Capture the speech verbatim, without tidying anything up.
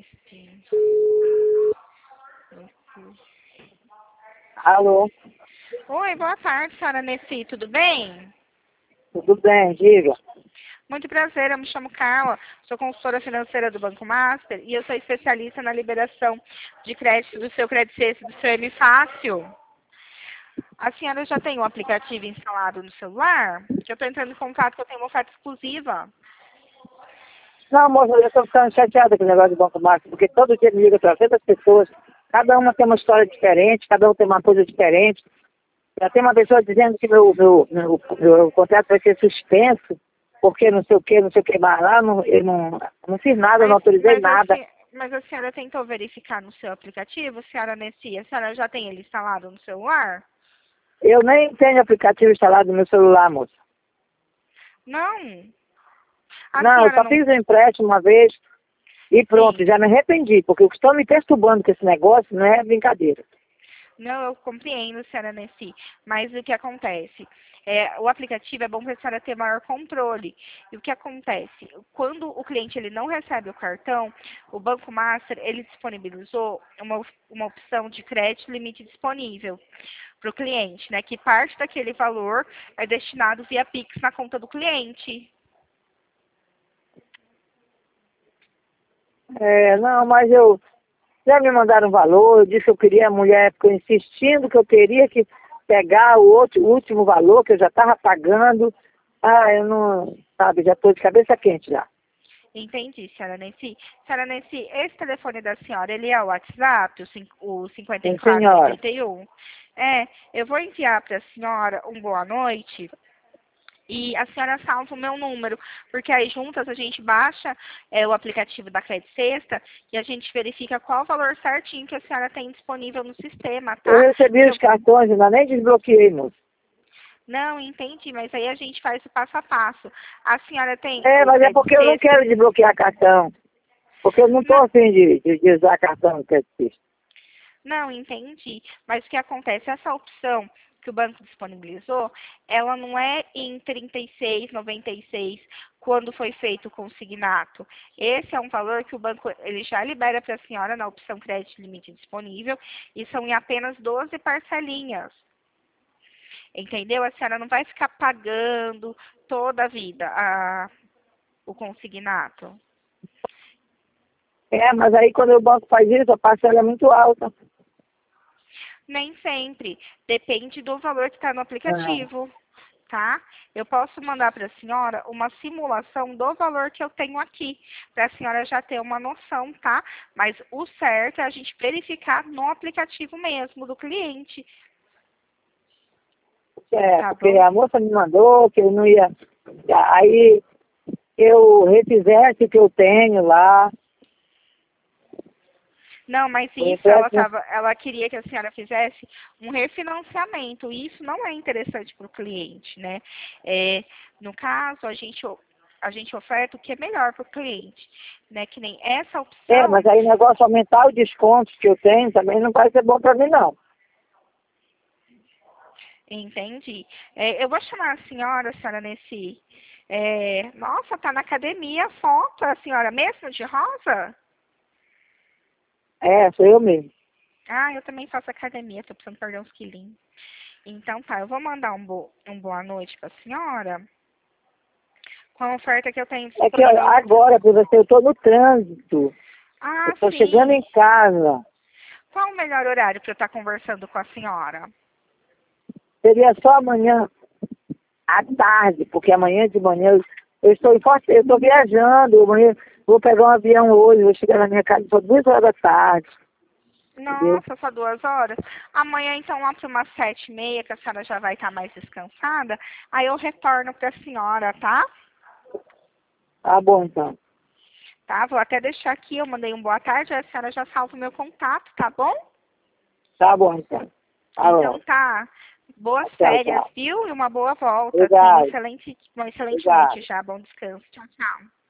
Nessi. Nessi. Alô, Oi, boa tarde, senhora Nessi, tudo bem? tudo bem? Diga. Muito prazer, eu me chamo Carla, sou consultora financeira do Banco Master e eu sou especialista na liberação de crédito do seu Crédito Sexto do seu M Fácil. A senhora já tem o aplicativo instalado no celular? Que eu estou entrando em contato que eu tenho uma oferta exclusiva. Não, moça, eu estou ficando chateada com o negócio do Banco Master, porque todo dia me liga trezentas pessoas, cada uma tem uma história diferente, cada um tem uma coisa diferente. Já tem uma pessoa dizendo que meu, meu, meu, meu contrato vai ser suspenso, porque não sei o que, não sei o que mais lá, não, eu não, não fiz nada, não Mas, autorizei mas, a, nada. se- mas a senhora tentou verificar no seu aplicativo, senhora Nessi? A senhora já tem ele instalado no celular? Eu nem tenho aplicativo instalado no meu celular, moça. Não. A Não, eu senhora só não. fiz o empréstimo uma vez e pronto, Sim. já me arrependi, porque o que estão me perturbando com esse negócio não é brincadeira. Não, eu compreendo, senhora Nessi, mas o que acontece? É, o aplicativo é bom para a senhora ter maior controle. E o que acontece? Quando o cliente ele não recebe o cartão, o Banco Master ele disponibilizou uma, uma opção de crédito limite disponível para o cliente, né? Que parte daquele valor é destinado via Pix na conta do cliente. É, não, mas eu já me mandaram valor, eu disse que eu queria, a mulher ficou insistindo que eu teria que pegar o outro, o último valor que eu já estava pagando. Ah, eu não, sabe, já estou de cabeça quente já. Entendi, senhora Nancy. Senhora Nancy, esse telefone da senhora, ele é o WhatsApp, o, cin- o cinquenta e Sim, quatro, senhora. oitenta e um? É, eu vou enviar para a senhora um boa noite e a senhora salva o meu número, porque aí juntas a gente baixa é, o aplicativo da Crédito Sexta e a gente verifica qual o valor certinho que a senhora tem disponível no sistema, Eu tá? recebi Porque os eu... cartões, ainda nem desbloqueei, moço. Não, entendi, mas aí a gente faz o passo a passo. A senhora tem É, o mas é Crédito porque eu não Sexta? quero desbloquear cartão. Porque eu não estou Não. afim de, de, de usar cartão no crédito. Não, entendi. Mas o que acontece? Essa opção que o banco disponibilizou, ela não é em trinta e seis, noventa e seis, quando foi feito o consignato. Esse é um valor que o banco ele já libera para a senhora na opção crédito limite disponível e são em apenas doze parcelinhas. Entendeu? A senhora não vai ficar pagando toda a vida a, o consignato. É, mas aí quando o banco faz isso, a parcela é muito alta. Nem sempre. Depende do valor que está no Ah, aplicativo. Tá? Eu posso mandar para a senhora uma simulação do valor que eu tenho aqui, para a senhora já ter uma noção, tá? Mas o certo é a gente verificar no aplicativo mesmo do cliente, é, tá porque bom? a moça me mandou que eu não ia. Aí eu refizesse o que eu tenho lá. Não, mas O isso ela empréstimo. tava, ela queria que a senhora fizesse um refinanciamento. E isso não é interessante para o cliente, né? É, no caso, a gente a gente oferta o que é melhor para o cliente, né? Que nem essa É, opção. mas aí o negócio aumentar o desconto que eu tenho também não vai ser bom para mim, não. Entendi. É, eu vou chamar a senhora, a senhora nesse. É, nossa, tá na academia a foto, a senhora mesmo de rosa? É, sou eu mesmo. Ah, eu também faço academia, tô precisando perder uns quilinhos. Então tá, eu vou mandar um, bo um boa noite pra senhora com a oferta que eu tenho É que olha, disponível no. agora, por você, eu estou no trânsito. Eu Ah, estou chegando sim. em casa. Qual o melhor horário para eu estar conversando com a senhora? Seria só amanhã à tarde, porque amanhã de manhã eu, eu estou em Forte, eu estou viajando. Amanhã vou pegar um avião hoje, vou chegar na minha casa só duas horas da tarde. Entendeu? Nossa, só duas horas. Amanhã, então, lá para umas sete e meia, que a senhora já vai estar mais descansada, aí eu retorno para a senhora, tá? Tá bom, então. Tá? Vou até deixar aqui, eu mandei um boa tarde, a senhora já salva o meu contato, tá bom? Tá bom, então. Tá Então bom. tá. Boas Tchau, férias, tchau. viu? E uma boa volta. Tenha um Obrigado. excelente, uma excelente noite Obrigado. já. Bom descanso. Tchau, tchau.